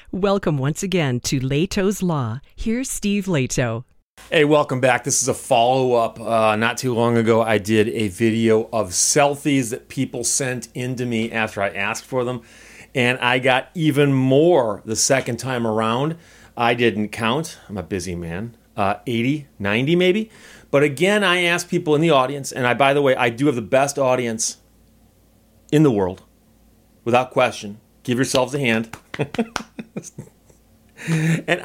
Welcome once again to Leto's Law. Here's Steve Leto. Hey, welcome back. This is a follow-up. Not too long ago, I did a video of selfies that people sent in to me after I asked for them, and I got even more the second time around. I didn't count. I'm a busy man. 80, 90 maybe. But again, I asked people in the audience, and by the way, I do have the best audience in the world, without question. Give yourselves a hand. And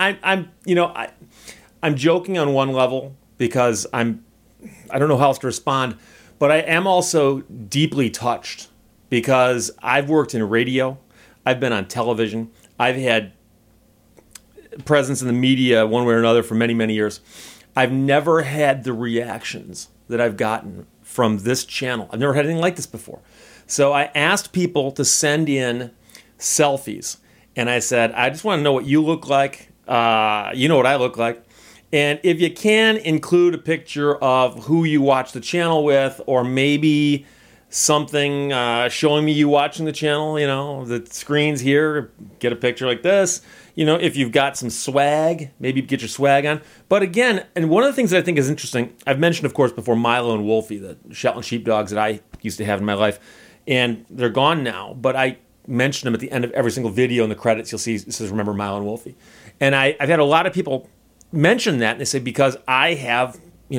I'm joking on one level because I don't know how else to respond, but I am also deeply touched because I've worked in radio, I've been on television, I've had presence in the media one way or another for many, many years. I've never had the reactions that I've gotten from this channel. I've never had anything like this before. So I asked people to send in selfies. And I said, I just want to know what you look like. You know what I look like. And if you can, include a picture of who you watch the channel with, or maybe something showing me you watching the channel, the screen's here, get a picture like this. If you've got some swag, maybe get your swag on. But again, and one of the things that I think is interesting, I've mentioned, of course, before Milo and Wolfie, the Shetland sheepdogs that I used to have in my life, and they're gone now, but I mention them at the end of every single video in the credits. You'll see it says remember Milo and Wolfie, and I've had a lot of people mention that, and they say because I have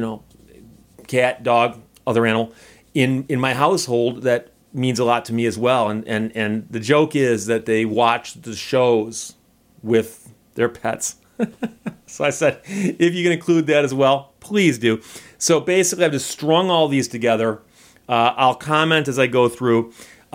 cat, dog, other animal in my household, that means a lot to me as well. And the joke is that they watch the shows with their pets. So I said, if you can include that as well, please do. So basically, I've just strung all these together. I'll comment as I go through.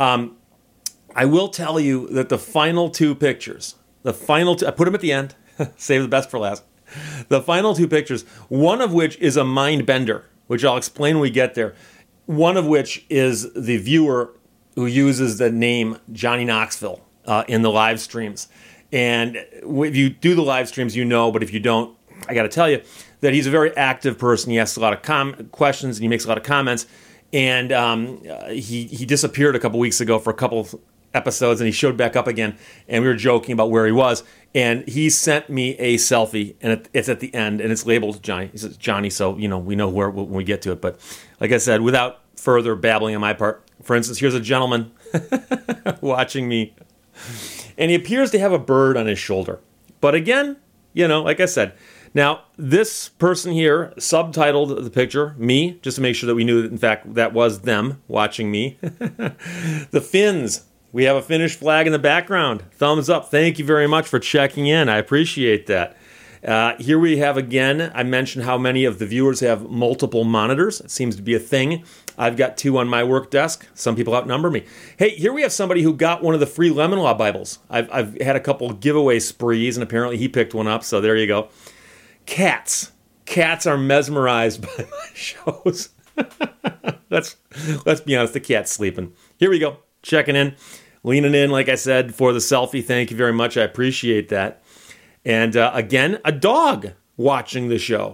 I will tell you that the final two pictures, I put them at the end, save the best for last. The final two pictures, one of which is a mind bender, which I'll explain when we get there. One of which is the viewer who uses the name Johnny Knoxville in the live streams. And if you do the live streams, but if you don't, I got to tell you that he's a very active person. He asks a lot of questions and he makes a lot of comments. And he disappeared a couple weeks ago for a couple episodes, and he showed back up again, and we were joking about where he was, and he sent me a selfie, and it's at the end, and it's labeled Johnny. He says Johnny, so we know where when we get to it. But like I said, without further babbling on my part, for instance, here's a gentleman watching me, and he appears to have a bird on his shoulder. But again, like I said, now this person here subtitled the picture me, just to make sure that we knew that in fact that was them watching me. The Finns. We have a Finnish flag in the background. Thumbs up. Thank you very much for checking in. I appreciate that. Here we have again, I mentioned how many of the viewers have multiple monitors. It seems to be a thing. I've got 2 on my work desk. Some people outnumber me. Hey, here we have somebody who got one of the free Lemon Law Bibles. I've had a couple of giveaway sprees, and apparently he picked one up, so there you go. Cats. Cats are mesmerized by my shows. Let's be honest, the cat's sleeping. Here we go. Checking in, leaning in, like I said, for the selfie. Thank you very much. I appreciate that. And again, a dog watching the show.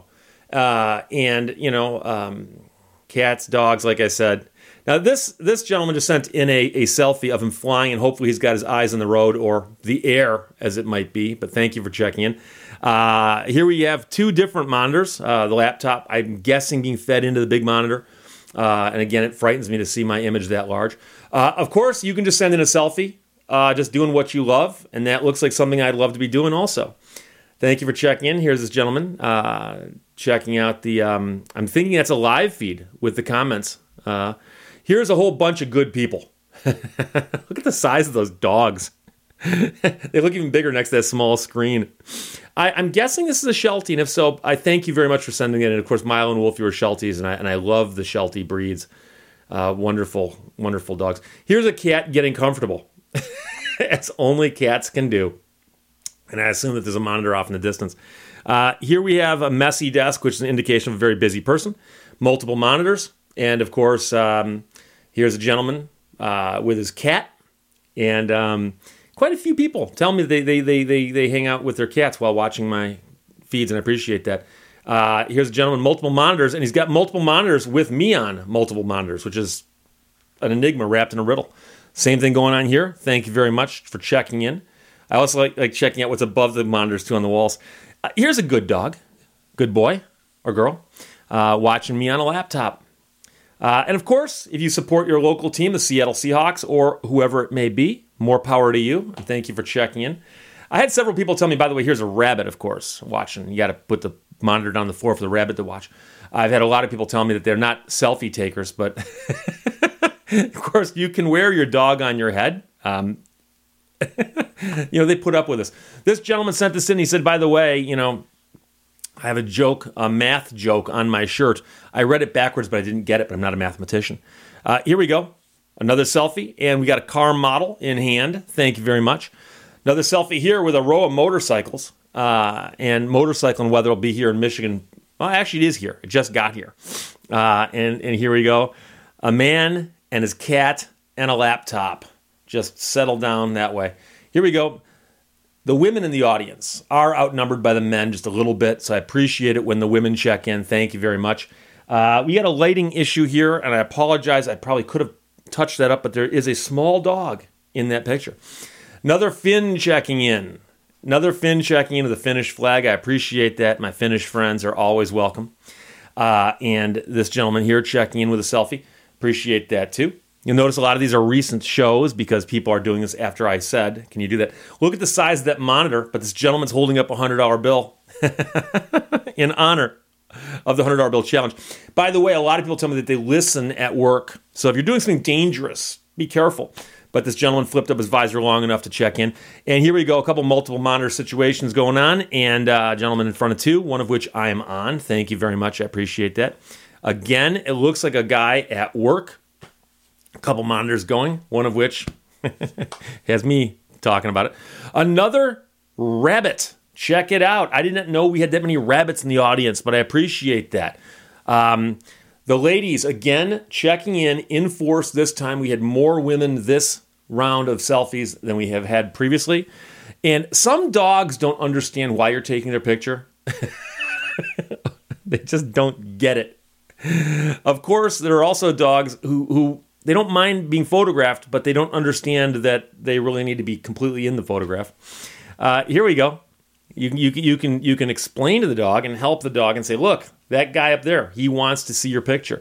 Cats, dogs, like I said. Now, this gentleman just sent in a selfie of him flying, and hopefully he's got his eyes on the road or the air, as it might be. But thank you for checking in. Here we have 2 different monitors. The laptop, I'm guessing, being fed into the big monitor. And again, it frightens me to see my image that large. Of course, you can just send in a selfie, just doing what you love, and that looks like something I'd love to be doing also. Thank you for checking in. Here's this gentleman checking out the, I'm thinking that's a live feed with the comments. Here's a whole bunch of good people. Look at the size of those dogs. They look even bigger next to that small screen. I'm guessing this is a Sheltie, and if so, I thank you very much for sending it. And of course, Milo and Wolfie are Shelties, and I love the Sheltie breeds. Wonderful, wonderful dogs. Here's a cat getting comfortable, as only cats can do. And I assume that there's a monitor off in the distance. Here we have a messy desk, which is an indication of a very busy person. Multiple monitors, and of course, here's a gentleman with his cat, and quite a few people tell me they hang out with their cats while watching my feeds, and I appreciate that. Here's a gentleman, multiple monitors, and he's got multiple monitors with me on multiple monitors, which is an enigma wrapped in a riddle. Same thing going on here. Thank you very much for checking in. I also like checking out what's above the monitors, too, on the walls. Here's a good dog, good boy or girl, watching me on a laptop. And, of course, if you support your local team, the Seattle Seahawks, or whoever it may be, more power to you. And thank you for checking in. I had several people tell me, by the way, here's a rabbit, of course, watching. You got to put the monitor down on the floor for the rabbit to watch. I've had a lot of people tell me that they're not selfie takers, but of course you can wear your dog on your head. They put up with us. This gentleman sent this in. He said, by the way, I have a math joke on my shirt. I read it backwards, but I didn't get it, but I'm not a mathematician. Here we go. Another selfie, and we got a car model in hand. Thank you very much. Another selfie here with a row of motorcycles. And motorcycling weather will be here in Michigan. Well, actually, it is here. It just got here. And here we go. A man and his cat and a laptop just settled down that way. Here we go. The women in the audience are outnumbered by the men just a little bit, so I appreciate it when the women check in. Thank you very much. We had a lighting issue here, and I apologize. I probably could have touched that up, but there is a small dog in that picture. Another Finn checking in. Another Finn checking into the Finnish flag. I appreciate that. My Finnish friends are always welcome. And this gentleman here checking in with a selfie. Appreciate that too. You'll notice a lot of these are recent shows because people are doing this after I said, can you do that? Look at the size of that monitor, but this gentleman's holding up a $100 bill in honor of the $100 bill challenge. By the way, a lot of people tell me that they listen at work. So if you're doing something dangerous, be careful. But this gentleman flipped up his visor long enough to check in. And here we go, a couple multiple monitor situations going on. And a gentleman in front of two, one of which I am on. Thank you very much. I appreciate that. Again, it looks like a guy at work. A couple monitors going, one of which has me talking about it. Another rabbit. Check it out. I didn't know we had that many rabbits in the audience, but I appreciate that. The ladies, again, checking in force this time. We had more women this round of selfies than we have had previously. And some dogs don't understand why you're taking their picture. They just don't get it. Of course, there are also dogs who they don't mind being photographed, but they don't understand that they really need to be completely in the photograph. Here we go. You can explain to the dog and help the dog and say, look, that guy up there, he wants to see your picture.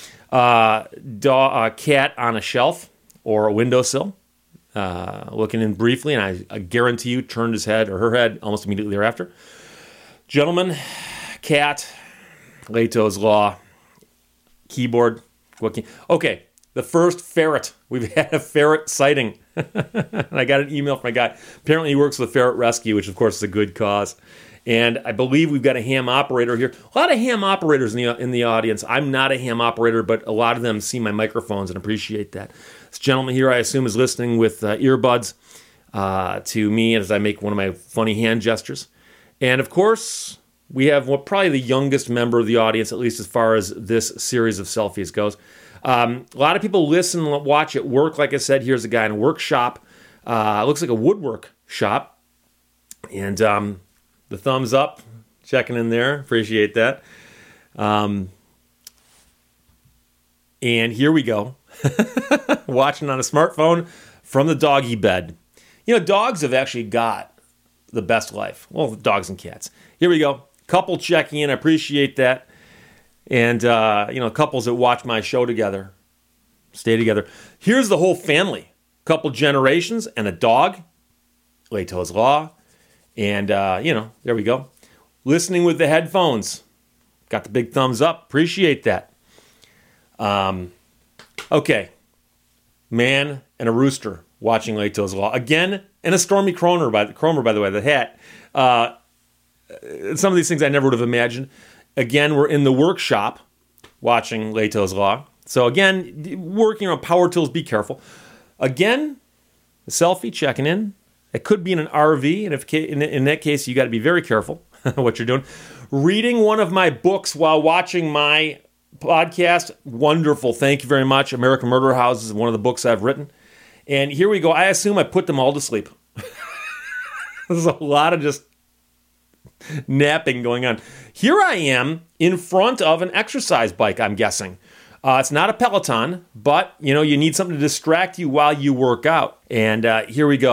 Cat on a shelf or a windowsill, looking in briefly, and I guarantee you turned his head or her head almost immediately thereafter. Gentleman, cat, Leto's Law, keyboard. Okay, the first ferret. We've had a ferret sighting. And I got an email from a guy. Apparently he works with Ferret Rescue, which of course is a good cause. And I believe we've got a ham operator here. A lot of ham operators in the audience. I'm not a ham operator, but a lot of them see my microphones and appreciate that. This gentleman here, I assume, is listening with earbuds to me as I make one of my funny hand gestures. And of course, we have probably the youngest member of the audience, at least as far as this series of selfies goes. A lot of people listen and watch at work. Like I said, here's a guy in a workshop. Looks like a woodwork shop. And the thumbs up, checking in there. Appreciate that. And here we go. Watching on a smartphone from the doggy bed. Dogs have actually got the best life. Well, dogs and cats. Here we go. Couple checking in. I appreciate that. And, couples that watch my show together, stay together. Here's the whole family. Couple generations and a dog. Leto's Law. And, there we go. Listening with the headphones. Got the big thumbs up. Appreciate that. Okay. Man and a rooster watching Leto's Law. Again, and a Stormy Cromer, by the way, the hat. Some of these things I never would have imagined. Again, we're in the workshop watching Leto's Law. So again, working on power tools, be careful. Again, a selfie, checking in. It could be in an RV, and in that case, you got to be very careful what you're doing. Reading one of my books while watching my podcast, wonderful. Thank you very much. American Murder House is one of the books I've written. And here we go. I assume I put them all to sleep. There's a lot of just napping going on. Here I am in front of an exercise bike, I'm guessing. It's not a Peloton, but, you need something to distract you while you work out. And here we go.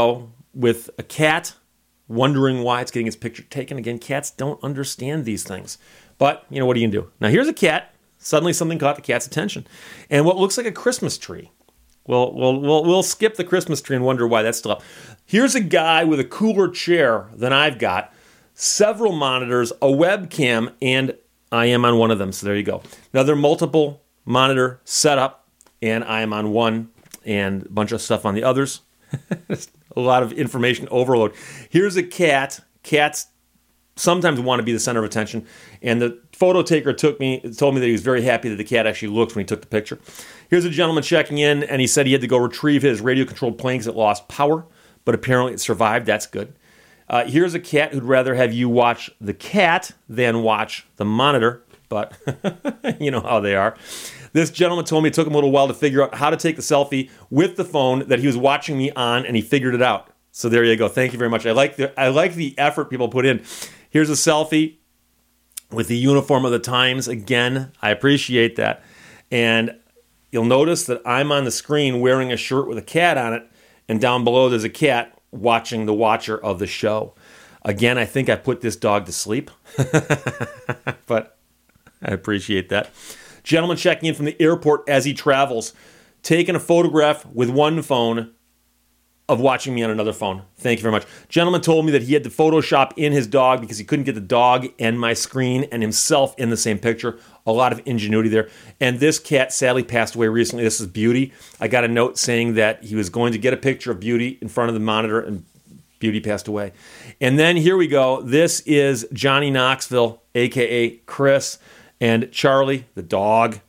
with a cat wondering why it's getting its picture taken. Again, cats don't understand these things. But, you know, what are you going to do? Now, here's a cat. Suddenly something caught the cat's attention. And what looks like a Christmas tree. We'll skip the Christmas tree and wonder why that's still up. Here's a guy with a cooler chair than I've got, several monitors, a webcam, and I am on one of them. So there you go. Now, they're multiple monitor setup, and I am on one and a bunch of stuff on the others. A lot of information overload. Here's a cat. Cats sometimes want to be the center of attention. And the photo taker told me that he was very happy that the cat actually looked when he took the picture. Here's a gentleman checking in, and he said he had to go retrieve his radio-controlled plane because it lost power, but apparently it survived. That's good. Here's a cat who'd rather have you watch the cat than watch the monitor, but you know how they are. This gentleman told me it took him a little while to figure out how to take the selfie with the phone that he was watching me on, and he figured it out. So there you go. Thank you very much. I like the effort people put in. Here's a selfie with the uniform of the Times. Again, I appreciate that. And you'll notice that I'm on the screen wearing a shirt with a cat on it, and down below there's a cat watching the watcher of the show. Again, I think I put this dog to sleep, but I appreciate that. Gentleman checking in from the airport as he travels, taking a photograph with one phone of watching me on another phone. Thank you very much. Gentleman told me that he had to Photoshop in his dog because he couldn't get the dog and my screen and himself in the same picture. A lot of ingenuity there. And this cat sadly passed away recently. This is Beauty. I got a note saying that he was going to get a picture of Beauty in front of the monitor, and Beauty passed away. And then here we go. This is Johnny Knoxville, a.k.a. Chris, and Charlie, the dog.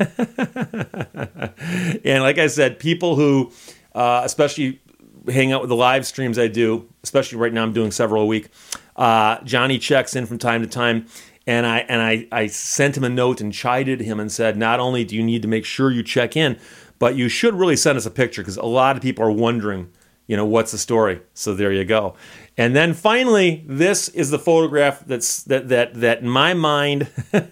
And like I said, people who especially hang out with the live streams I do, especially right now I'm doing several a week, Johnny checks in from time to time, and I sent him a note and chided him and said, not only do you need to make sure you check in, but you should really send us a picture because a lot of people are wondering, you know, what's the story? So there you go. And then finally, this is the photograph that in my mind,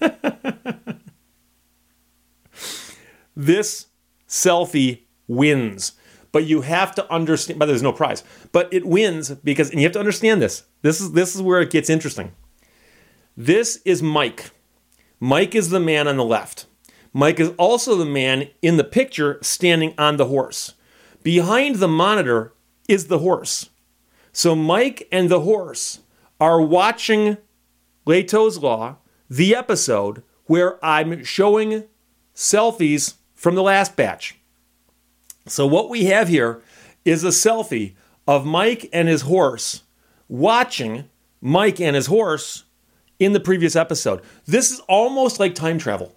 this selfie wins. But you have to understand, but there's no prize. But it wins because, and you have to understand this. This is where it gets interesting. This is Mike. Mike is the man on the left. Mike is also the man in the picture standing on the horse. Behind the monitor is the horse. So Mike and the horse are watching Lehto's Law, the episode where I'm showing selfies from the last batch. So what we have here is a selfie of Mike and his horse watching Mike and his horse in the previous episode. This is almost like time travel.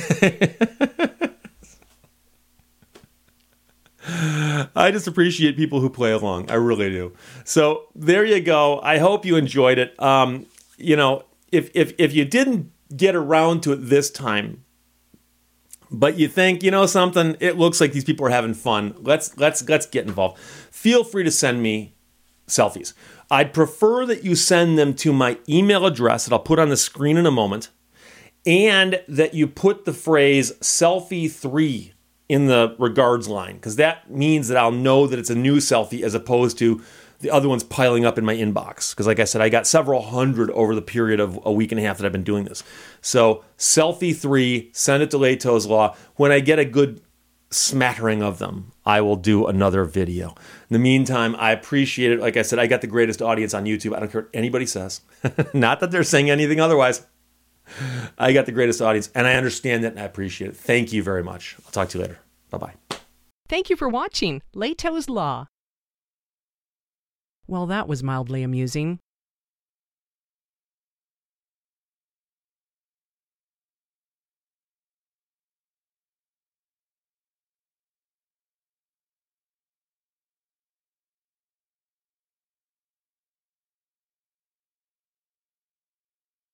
I just appreciate people who play along. I really do. So there you go. I hope you enjoyed it. You know, if you didn't get around to it this time, but you think, you know something, it looks like these people are having fun. Let's get involved. Feel free to send me selfies. I'd prefer that you send them to my email address that I'll put on the screen in a moment, and that you put the phrase selfie3 in the regards line, because that means that I'll know that it's a new selfie as opposed to the other ones piling up in my inbox. Because like I said, I got several hundred over the period of a week and a half that I've been doing this. So selfie3, send it to Lehto's Law. When I get a good smattering of them, I will do another video. In the meantime, I appreciate it. Like I said, I got the greatest audience on YouTube. I don't care what anybody says. Not that they're saying anything otherwise. I got the greatest audience, and I understand that, and I appreciate it. Thank you very much. I'll talk to you later. Bye-bye. Thank you for watching Lehto's Law. Well, that was mildly amusing.